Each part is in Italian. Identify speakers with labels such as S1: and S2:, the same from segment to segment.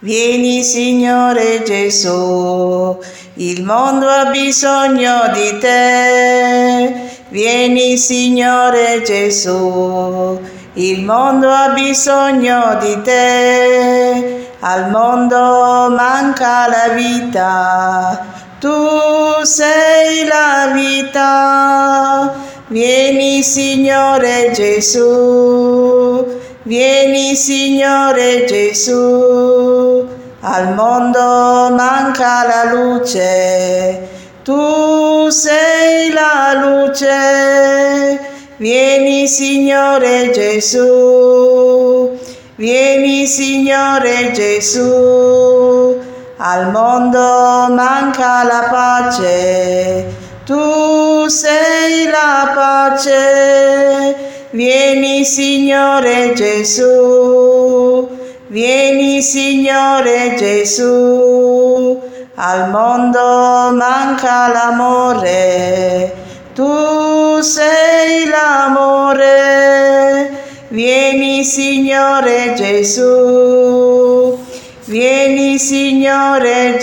S1: Vieni Signore Gesù, il mondo ha bisogno di te. Vieni Signore Gesù, il mondo ha bisogno di te. Al mondo manca la vita, tu sei la vita. Vieni Signore Gesù, vieni Signore Gesù. Al mondo manca la luce, tu sei la luce. Vieni Signore Gesù, vieni Signore Gesù. Al mondo manca la pace, tu sei la pace. Vieni Signore Gesù, vieni Signore Gesù. Al mondo manca l'amore, tu sei l'amore. Vieni Signore Gesù, vieni Signore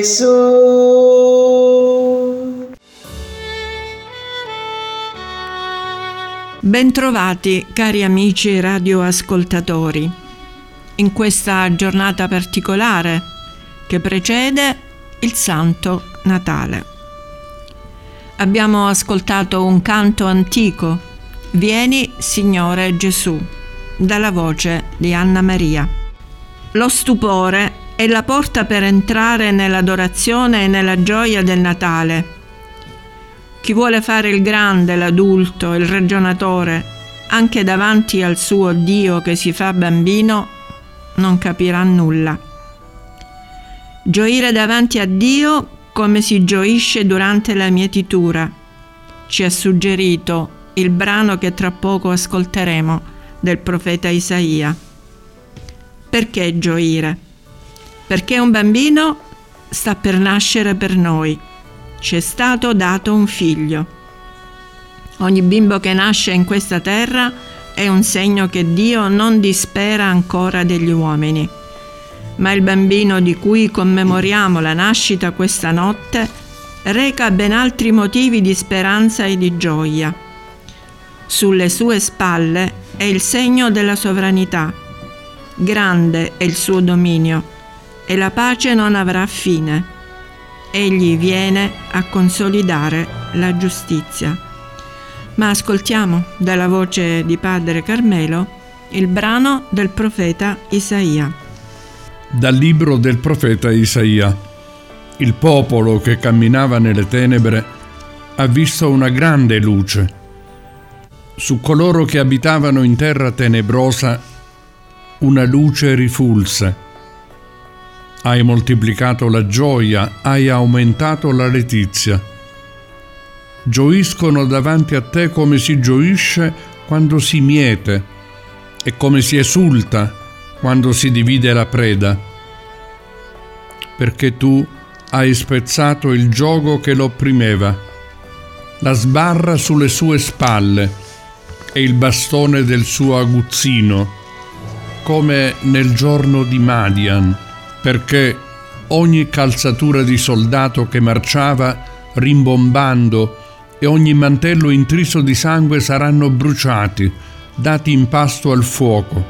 S1: Gesù.
S2: Bentrovati cari amici radioascoltatori, in questa giornata particolare che precede il Santo Natale. Abbiamo ascoltato un canto antico, Vieni Signore Gesù, dalla voce di Anna Maria. Lo stupore è la porta per entrare nell'adorazione e nella gioia del Natale. Chi vuole fare il grande, l'adulto, il ragionatore, anche davanti al suo Dio che si fa bambino, non capirà nulla. Gioire davanti a Dio come si gioisce durante la mietitura, ci ha suggerito il brano che tra poco ascolteremo del profeta Isaia. Perché gioire? Perché un bambino sta per nascere per noi. Ci è stato dato un figlio. Ogni bimbo che nasce in questa terra è un segno che Dio non dispera ancora degli uomini. Ma il bambino di cui commemoriamo la nascita questa notte reca ben altri motivi di speranza e di gioia. Sulle sue spalle è il segno della sovranità. Grande è il suo dominio e la pace non avrà fine. Egli viene a consolidare la giustizia. Ma ascoltiamo dalla voce di Padre Carmelo il brano del profeta Isaia.
S3: Dal libro del profeta Isaia. Il popolo che camminava nelle tenebre ha visto una grande luce. Su coloro che abitavano in terra tenebrosa una luce rifulse. Hai moltiplicato la gioia, hai aumentato la letizia. Gioiscono davanti a te come si gioisce quando si miete e come si esulta quando si divide la preda. Perché tu hai spezzato il giogo che lo opprimeva, la sbarra sulle sue spalle e il bastone del suo aguzzino, come nel giorno di Madian, perché ogni calzatura di soldato che marciava rimbombando e ogni mantello intriso di sangue saranno bruciati, dati in pasto al fuoco.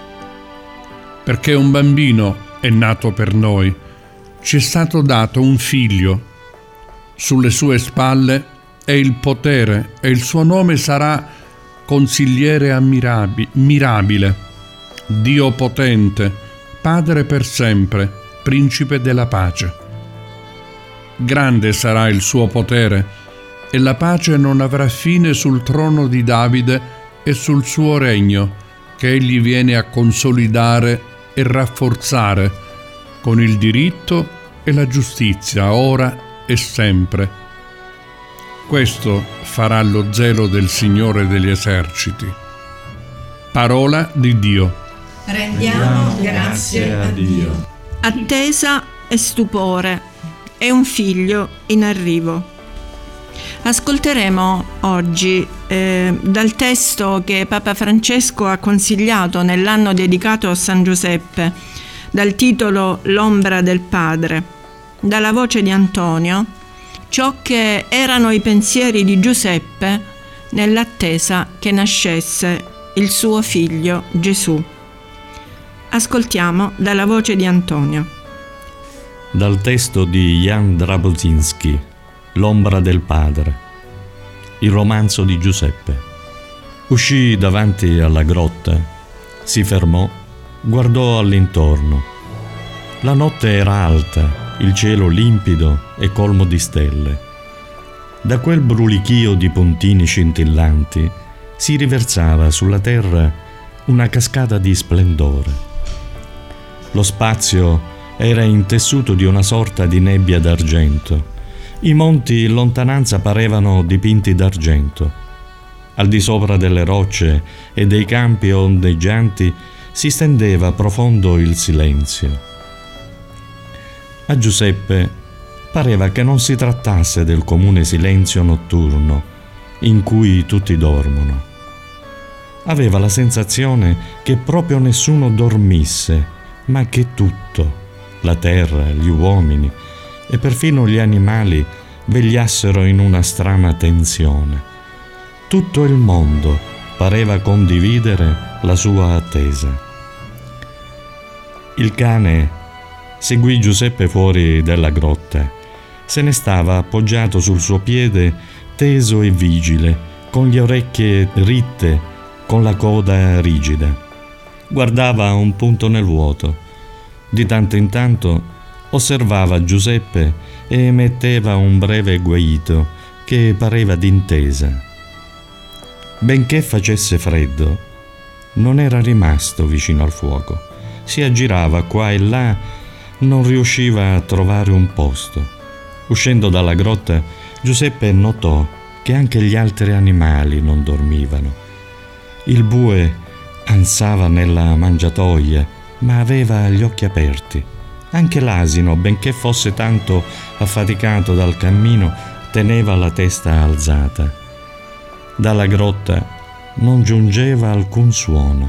S3: Perché un bambino è nato per noi, ci è stato dato un figlio. Sulle sue spalle è il potere e il suo nome sarà Consigliere mirabile, Dio potente, Padre per sempre, Principe della pace. Grande sarà il suo potere, e la pace non avrà fine sul trono di Davide e sul suo regno, che egli viene a consolidare e rafforzare, con il diritto e la giustizia, ora e sempre. Questo farà lo zelo del Signore degli eserciti. Parola di Dio.
S2: Rendiamo grazie a Dio. Attesa e stupore, è un figlio in arrivo. Ascolteremo oggi dal testo che Papa Francesco ha consigliato nell'anno dedicato a San Giuseppe, dal titolo L'ombra del Padre, dalla voce di Antonio, ciò che erano i pensieri di Giuseppe nell'attesa che nascesse il suo figlio Gesù. Ascoltiamo dalla voce di Antonio.
S4: Dal testo di Jan Drabozinski, L'ombra del padre, il romanzo di Giuseppe. Uscì davanti alla grotta, si fermò, guardò all'intorno. La notte era alta, il cielo limpido e colmo di stelle. Da quel brulichio di puntini scintillanti si riversava sulla terra una cascata di splendore. Lo spazio era intessuto di una sorta di nebbia d'argento. I monti in lontananza parevano dipinti d'argento. Al di sopra delle rocce e dei campi ondeggianti si stendeva profondo il silenzio. A Giuseppe pareva che non si trattasse del comune silenzio notturno in cui tutti dormono. Aveva la sensazione che proprio nessuno dormisse, ma che tutto, la terra, gli uomini e perfino gli animali, vegliassero in una strana tensione. Tutto il mondo pareva condividere la sua attesa. Il cane seguì Giuseppe fuori dalla grotta. Se ne stava appoggiato sul suo piede, teso e vigile, con le orecchie ritte, con la coda rigida. Guardava a un punto nel vuoto. Di tanto in tanto osservava Giuseppe e emetteva un breve guaito che pareva d'intesa. Benché facesse freddo, non era rimasto vicino al fuoco. Si aggirava qua e là, non riusciva a trovare un posto. Uscendo dalla grotta, Giuseppe notò che anche gli altri animali non dormivano. Il bue ansava nella mangiatoia, ma aveva gli occhi aperti. Anche l'asino, benché fosse tanto affaticato dal cammino, teneva la testa alzata. Dalla grotta non giungeva alcun suono.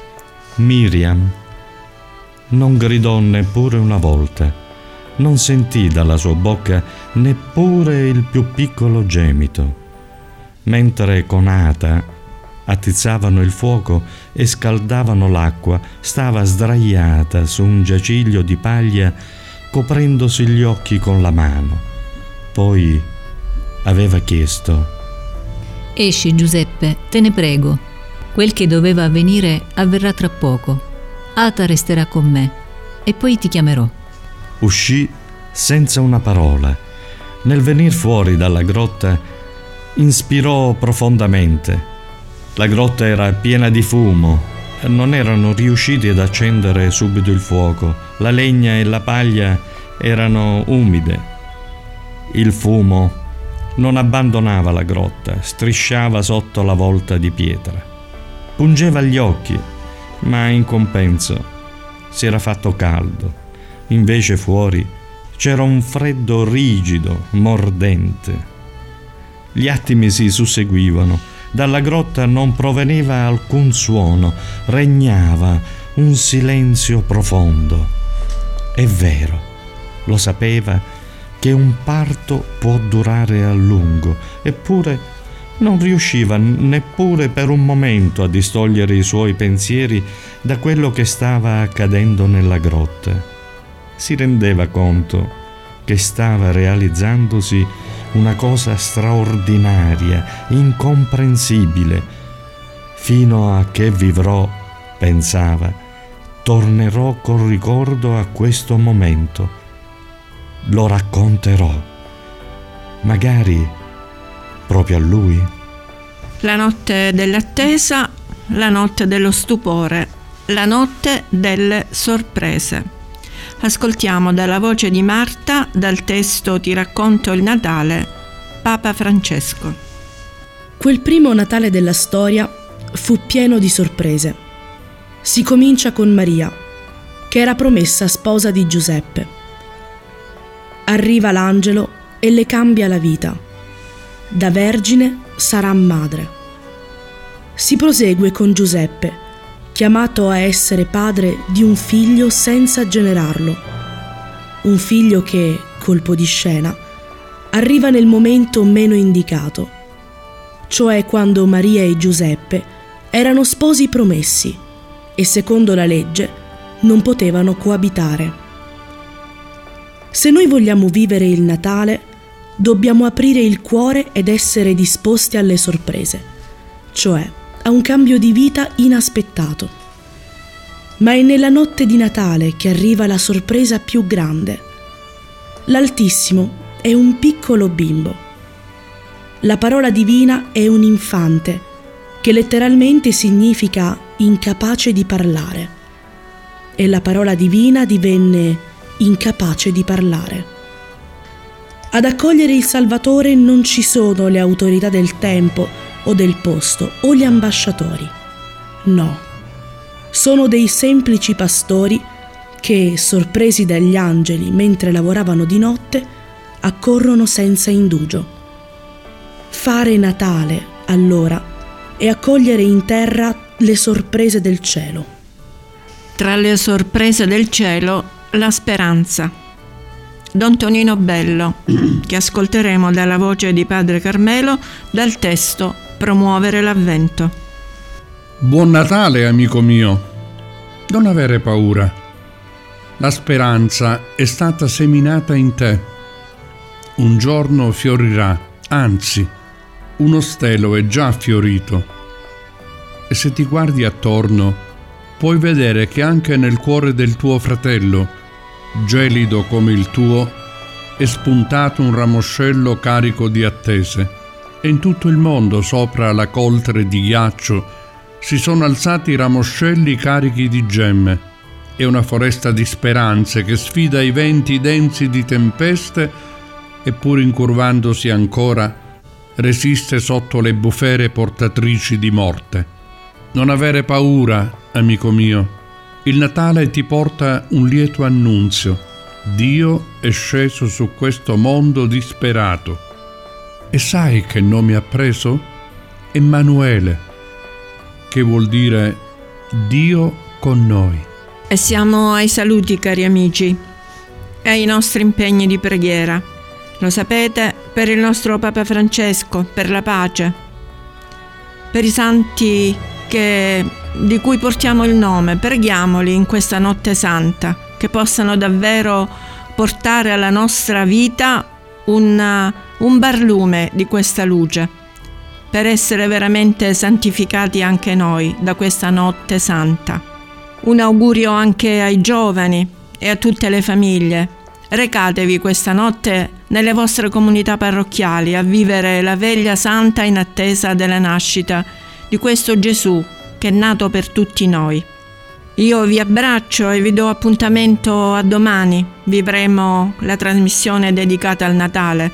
S4: Miriam non gridò neppure una volta, non sentì dalla sua bocca neppure il più piccolo gemito. Mentre con Ata attizzavano il fuoco e scaldavano l'acqua, stava sdraiata su un giaciglio di paglia, coprendosi gli occhi con la mano. Poi aveva chiesto:
S5: «Esci, Giuseppe, te ne prego. Quel che doveva avvenire avverrà tra poco. Ata resterà con me e poi ti chiamerò».
S4: Uscì senza una parola. Nel venir fuori dalla grotta, inspirò profondamente. La grotta era piena di fumo. Non erano riusciti ad accendere subito il fuoco. La legna e la paglia erano umide. Il fumo non abbandonava la grotta, strisciava sotto la volta di pietra. Pungeva gli occhi, ma in compenso si era fatto caldo. Invece fuori c'era un freddo rigido, mordente. Gli attimi si susseguivano. Dalla grotta non proveniva alcun suono, regnava un silenzio profondo. È vero, lo sapeva che un parto può durare a lungo, eppure non riusciva neppure per un momento a distogliere i suoi pensieri da quello che stava accadendo nella grotta. Si rendeva conto che stava realizzandosi una cosa straordinaria, incomprensibile. Fino a che vivrò, pensava, tornerò col ricordo a questo momento. Lo racconterò, magari proprio a lui.
S2: La notte dell'attesa, la notte dello stupore, la notte delle sorprese. Ascoltiamo dalla voce di Marta, dal testo Ti racconto il Natale, Papa Francesco.
S6: Quel primo Natale della storia fu pieno di sorprese. Si comincia con Maria, che era promessa sposa di Giuseppe. Arriva l'angelo e le cambia la vita. Da vergine sarà madre. Si prosegue con Giuseppe, chiamato a essere padre di un figlio senza generarlo. Un figlio che, colpo di scena, arriva nel momento meno indicato, cioè quando Maria e Giuseppe erano sposi promessi e secondo la legge non potevano coabitare. Se noi vogliamo vivere il Natale, dobbiamo aprire il cuore ed essere disposti alle sorprese, cioè a un cambio di vita inaspettato. Ma è nella notte di Natale che arriva la sorpresa più grande. L'Altissimo è un piccolo bimbo. La parola divina è un infante, che letteralmente significa incapace di parlare. E la parola divina divenne incapace di parlare. Ad accogliere il Salvatore non ci sono le autorità del tempo o del posto o gli ambasciatori. No, sono dei semplici pastori che, sorpresi dagli angeli mentre lavoravano di notte, accorrono senza indugio. Fare Natale, allora, è accogliere in terra le sorprese del cielo.
S2: Tra le sorprese del cielo, la speranza. Don Tonino Bello, che ascolteremo dalla voce di Padre Carmelo, dal testo Promuovere l'Avvento.
S3: Buon Natale, amico mio. Non avere paura. La speranza è stata seminata in te. Un giorno fiorirà, anzi, uno stelo è già fiorito. E se ti guardi attorno, puoi vedere che anche nel cuore del tuo fratello, gelido come il tuo, è spuntato un ramoscello carico di attese, e in tutto il mondo, sopra la coltre di ghiaccio, si sono alzati ramoscelli carichi di gemme. È una foresta di speranze che sfida i venti densi di tempeste, e pur incurvandosi ancora, resiste sotto le bufere portatrici di morte. Non avere paura, amico mio. Il Natale ti porta un lieto annunzio. Dio è sceso su questo mondo disperato. E sai che nome ha preso? Emanuele, che vuol dire Dio con noi.
S2: E siamo ai saluti, cari amici, e ai nostri impegni di preghiera. Lo sapete, per il nostro Papa Francesco, per la pace, per i santi di cui portiamo il nome, preghiamoli in questa notte santa, che possano davvero portare alla nostra vita un barlume di questa luce, per essere veramente santificati anche noi da questa notte santa. Un augurio anche ai giovani e a tutte le famiglie. Recatevi questa notte nelle vostre comunità parrocchiali a vivere la veglia santa in attesa della nascita di questo Gesù che è nato per tutti noi. Io vi abbraccio e vi do appuntamento a domani. Vivremo la trasmissione dedicata al Natale.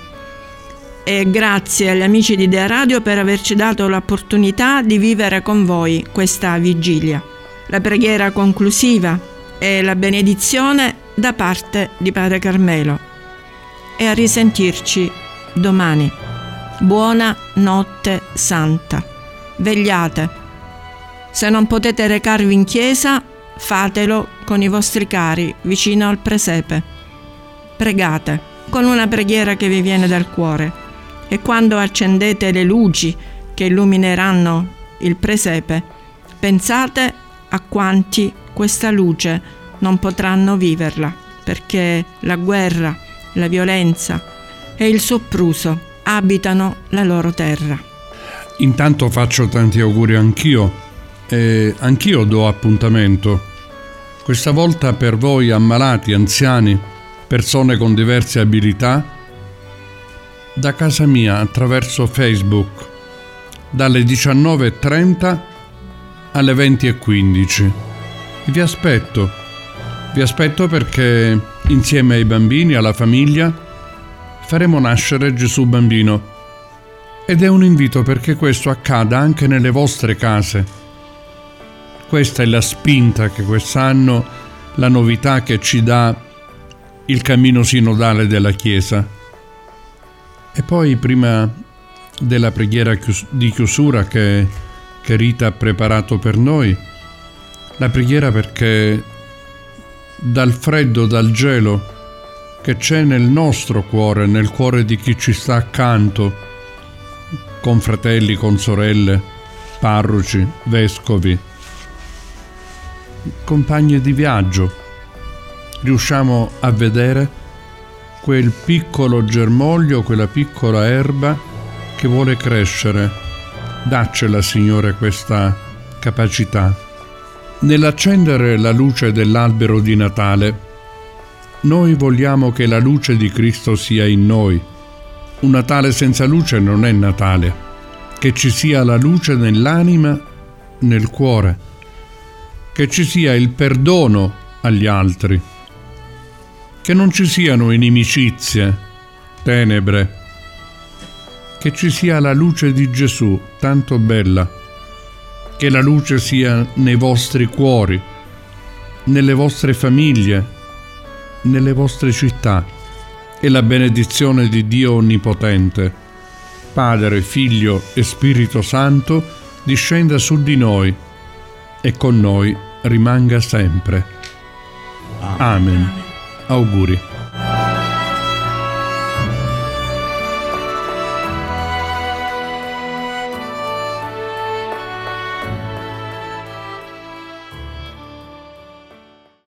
S2: E grazie agli amici di Dea Radio per averci dato l'opportunità di vivere con voi questa vigilia. La preghiera conclusiva e la benedizione da parte di Padre Carmelo. E a risentirci domani. Buona notte santa. Vegliate. Se non potete recarvi in chiesa, fatelo con i vostri cari vicino al presepe. Pregate con una preghiera che vi viene dal cuore e quando accendete le luci che illumineranno il presepe, pensate a quanti questa luce non potranno viverla, perché la guerra, la violenza e il sopruso abitano la loro terra.
S3: Intanto faccio tanti auguri anch'io e anch'io do appuntamento, questa volta per voi ammalati, anziani, persone con diverse abilità, da casa mia attraverso Facebook dalle 19:30 alle 20:15. Vi aspetto perché insieme ai bambini, alla famiglia, faremo nascere Gesù bambino. Ed è un invito perché questo accada anche nelle vostre case. Questa è la spinta che quest'anno, la novità che ci dà il cammino sinodale della Chiesa. E poi, prima della preghiera di chiusura che Rita ha preparato per noi, La preghiera perché dal freddo, dal gelo che c'è nel nostro cuore, nel cuore di chi ci sta accanto, con fratelli, con sorelle, parroci, vescovi, compagni di viaggio, riusciamo a vedere quel piccolo germoglio, quella piccola erba che vuole crescere. Daccela, Signore, questa capacità. Nell'accendere la luce dell'albero di Natale, noi vogliamo che la luce di Cristo sia in noi. Un Natale senza luce non è Natale. Che ci sia la luce nell'anima, nel cuore. Che ci sia il perdono agli altri. Che non ci siano inimicizie, tenebre. Che ci sia la luce di Gesù, tanto bella. Che la luce sia nei vostri cuori, nelle vostre famiglie, nelle vostre città, e la benedizione di Dio Onnipotente, Padre, Figlio e Spirito Santo, discenda su di noi e con noi rimanga sempre. Amen. Auguri.